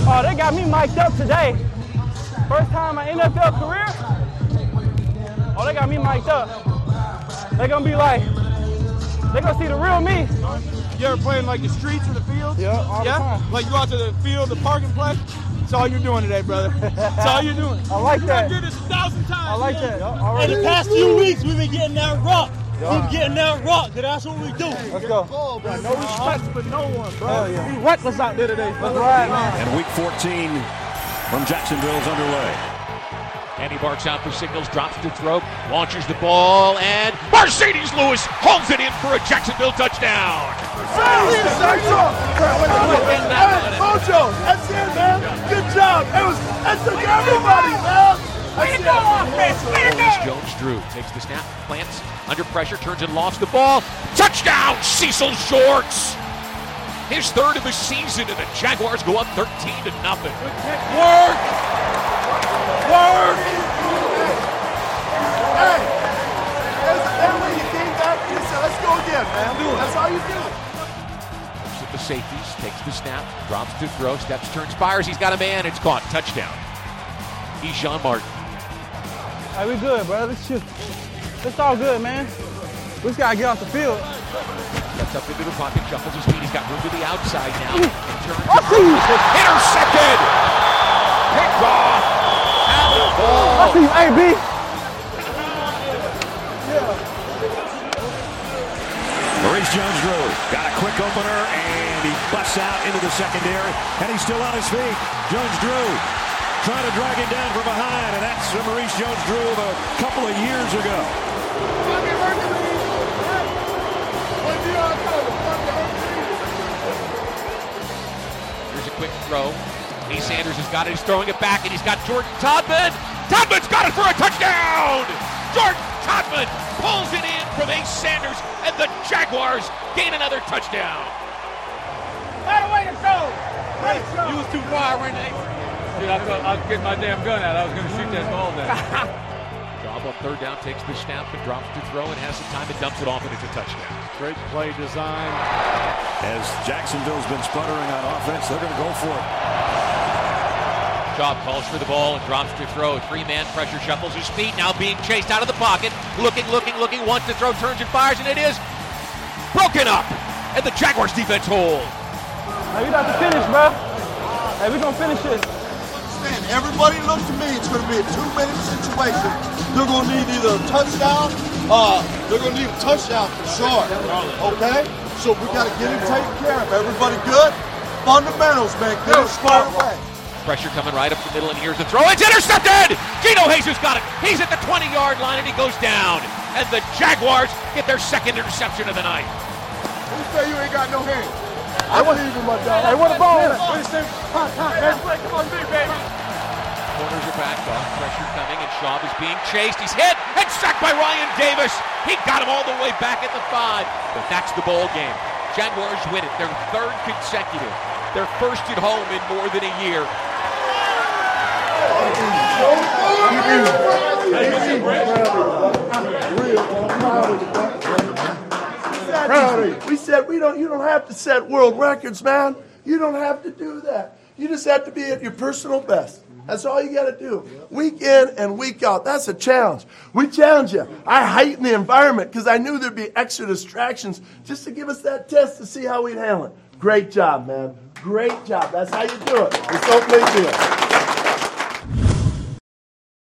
Oh, they got me mic'd up today. First time in my NFL career. Oh, they got me mic'd up. They're gonna be like, they're gonna see the real me. You ever play in like the streets or the fields? Yeah, all the time. Like you go out to the field, the park and play? That's all you're doing today, brother. That's all you're doing. I like that. You done did this 1,000 times. I like that. Hey, the past few weeks, we've been getting that rock. We've been getting that rock, because that's what we do. Let's go. No respect for no one, bro. Hell yeah. We reckless out there today, That's brother. right, man. And week 14 from Jacksonville is underway. And he barks out for signals, drops to throw, launches the ball, and Mercedes Lewis holds it in for a Jacksonville touchdown. Hey, Mojo, that's it, man. Good job. That's took everybody, man. Maurice Jones-Drew takes the snap, plants, under pressure, turns and lofts the ball. Touchdown, Cecil Shorts! His third of the season, and the Jaguars go up 13-0. Work! Hey, that way you came back and you said, let's go again, man. That's all you do. Looks at the safeties, takes the snap, drops to throw, steps, turns, fires. He's got a man. It's caught. Touchdown. He's Sean Martin. Hey, we good, bro. Let's shoot. It's all good, man. We just gotta get off the field. Steps up into the pocket, shuffles his feet. He's got room to the outside now. And turns. I see you. Intercepted! Picked off! At the ball! I see you, AB. Maurice Jones-Drew got a quick opener, and he busts out into the secondary, and he's still on his feet. Jones-Drew trying to drag him down from behind, and that's Maurice Jones-Drew of a couple of years ago. Here's a quick throw. Lee Sanders has got it. He's throwing it back, and he's got Jordan Todman. Todman's got it for a touchdown! Jordan Todman pulls it in from Ace Sanders, and the Jaguars gain another touchdown. That way to go. You was too far, Renee. Dude, I thought I was getting my damn gun out. I was going to shoot that ball down. Job on third down, takes the snap and drops to throw and has some time and dumps it off, and it's a touchdown. Great play design. As Jacksonville's been sputtering on offense, they're going to go for it. Job calls for the ball and drops to throw. Three-man pressure, shuffles his feet, now being chased out of the pocket. Looking, wants to throw, turns and fires, and it is broken up. And the Jaguars defense hold. Hey, we got to finish, bro. Hey, we gonna finish this. Man, everybody look to me. It's going to be a 2-minute situation. They're going to need either a touchdown. They're going to need a touchdown for sure. Okay? So we got to get him taken care of. Everybody good? Fundamentals, man. Get him squared away. Pressure coming right up the middle, and here's the throw. It's intercepted! Gino Jesus got it. He's at the 20-yard line, and he goes down. And the Jaguars get their second interception of the night. Who say you ain't got no hands? I believe in my dog. Hey, what a ball. Come on, big baby. Corners are back off. Pressure coming, and Schaub is being chased. He's hit and sacked by Ryan Davis. He got him all the way back at the 5. But that's the ball game. Jaguars win it. Their third consecutive. Their first at home in more than a year. We said you don't have to set world records, man. You don't have to do that. You just have to be at your personal best. That's all you got to do. Week in and week out. That's a challenge. We challenge you. I heightened the environment because I knew there'd be extra distractions just to give us that test to see how we'd handle it. Great job, man. Great job. That's how you do it. It's no big deal.